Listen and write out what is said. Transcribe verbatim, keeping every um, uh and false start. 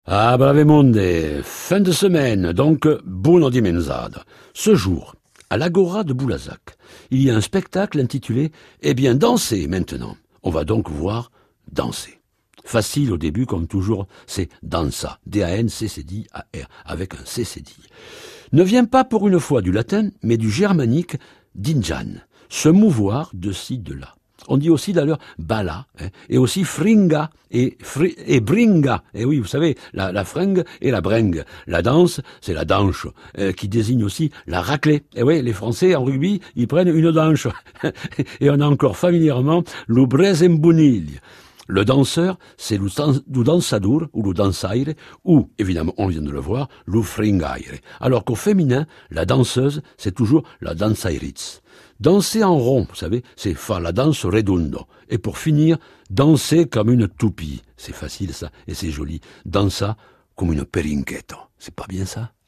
Ah, brave monde, fin de semaine, donc buona dimensada. Ce jour, à l'Agora de Boulazac, il y a un spectacle intitulé « Eh bien, dansez maintenant ». On va donc voir danser. Facile au début, comme toujours, c'est dansa, D A N C C D A R, avec un C C D. Ne vient pas pour une fois du latin, mais du germanique dinjan, se mouvoir de ci, de là. On dit aussi d'ailleurs bala, hein, et aussi fringa et, fri, et bringa. Et oui, vous savez, la, la fringue et la bringue. La danse, c'est la danche, euh, qui désigne aussi la raclée. Et oui, les Français en rugby, ils prennent une danche. Et on a encore familièrement le brezembunil. Le danseur, c'est le dansador ou le dansaire, ou, évidemment, on vient de le voir, le fringaire. Alors qu'au féminin, la danseuse, c'est toujours la dansairitz. Danser en rond, vous savez, c'est faire la danse redondo. Et pour finir, danser comme une toupie. C'est facile ça, et c'est joli. Dansa comme une perinquetto. C'est pas bien ça?